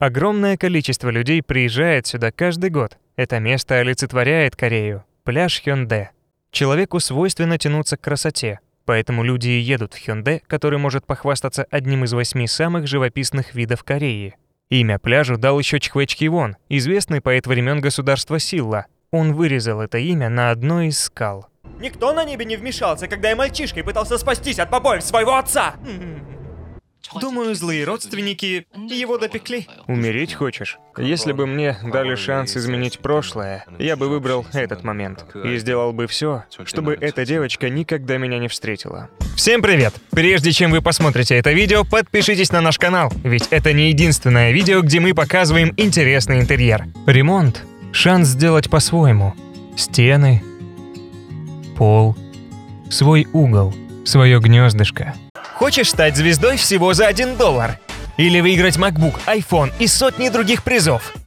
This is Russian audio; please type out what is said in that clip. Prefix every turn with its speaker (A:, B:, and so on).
A: Огромное количество людей приезжает сюда каждый год. Это место олицетворяет Корею. Пляж Хёнде. Человеку свойственно тянуться к красоте, поэтому люди и едут в Хёнде, который может похвастаться одним из 8 самых живописных видов Кореи. Имя пляжу дал еще Чхве Чхивон, известный поэт времен государства Силла. Он вырезал это имя на одной из скал.
B: Никто на небе не вмешался, когда я мальчишкой пытался спастись от побоев своего отца. Думаю, злые родственники его допекли.
A: Умереть хочешь? Если бы мне дали шанс изменить прошлое, я бы выбрал этот момент и сделал бы все, чтобы эта девочка никогда меня не встретила. Всем привет! Прежде чем вы посмотрите это видео, подпишитесь на наш канал, ведь это не единственное видео, где мы показываем интересный интерьер. Ремонт. Шанс сделать по-своему. Стены, пол, свой угол, свое гнездышко.
B: Хочешь стать звездой всего за $1? Или выиграть MacBook, iPhone и сотни других призов?